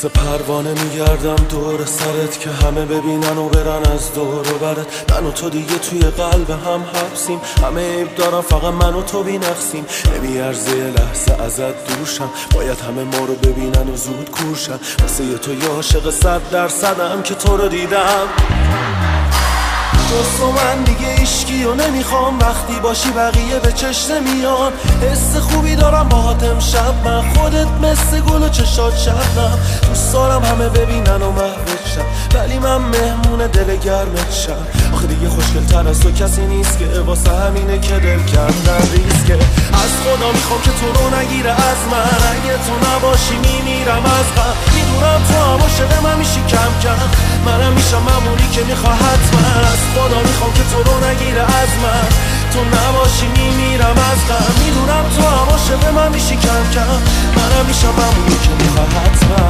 مثل پروانه میگردم دور سرت که همه ببینن و برن از دور و برت. من و تو دیگه توی قلب هم حبسیم، همه عیب دارن فقط من و تو بی‌نقصیم. نمیارزه یه لحظه ازت دوشم، باید همه ما رو ببینن و زود کورشن. واسه یه تو یه عاشق 100% که تو رو دیدم. جز تو من دیگه عشقی و نمیخوام، وقتی باشی بقیه به چشم نمیان. حس خوبی دارم باهات امشب من، خودت مثل گل و چشات شبنم. دوست دارم همه ببینن و محوت شم، ولی من مهمون دل گرمت شم. آخه دیگه خوشگل تر از تو کسی نیست که واسه همینه که دل کردن ریسکه. از خدا میخوام که تو رو نگیره از من، اگه تو نباشی میمیرم از غم. میدونم تو هم عاشق من میشی کم کم، منم میشم معمولی که میخواه حتما. از خدا میخوام که تو رو نگیره از من، تو نباشی میمیرم از غم. میدونم تو هم عاشق من میشی کم کم، منم میشم معمولی که میخواه حتما.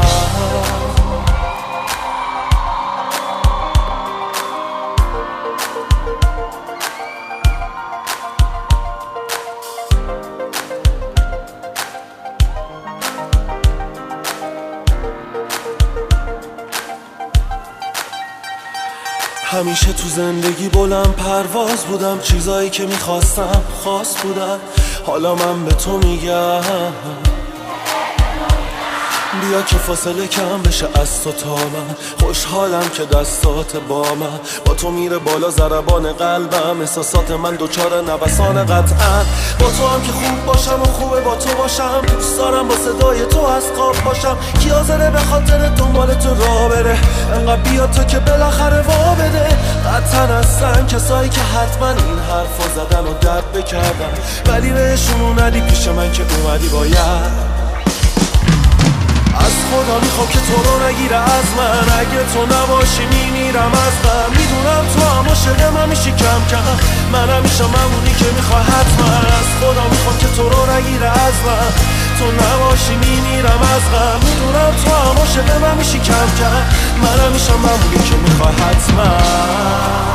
همیشه تو زندگی بلند پرواز بودم، چیزایی که میخواستم خاص بودن. حالا من به تو میگم بیا که فاصله کم بشه از تو تا من. خوشحالم که دستات با من، با تو میره بالا ضربان قلبم. احساسات من دوچار نوسان قطعا، با تو هم که خوب باشم و خوبه با تو باشم. دوست دارم با صدای تو از خواب باشم، کی حاضره به خاطر دنبال تو راه بره. انقدر بیا تا که بالاخره وا بده. قطعا هستن کسایی که حتما این حرفا زدن و درد بکردن، ولی بهشون ندی پیش من که اومدی باید. از خدا میخوام که تو رو نگیره از من، اگه تو نباشی میمیرم از غم. میدونم تو هم عاشق من میشی کم کم، منم میشم معمولی که میخواه حتما. از خدا میخوام که تو رو نگیره از من، تو نباشی میمیرم از غم. میدونم تو هم عاشق من میشی کم کم، منم میشم معمولی که میخواه حتما.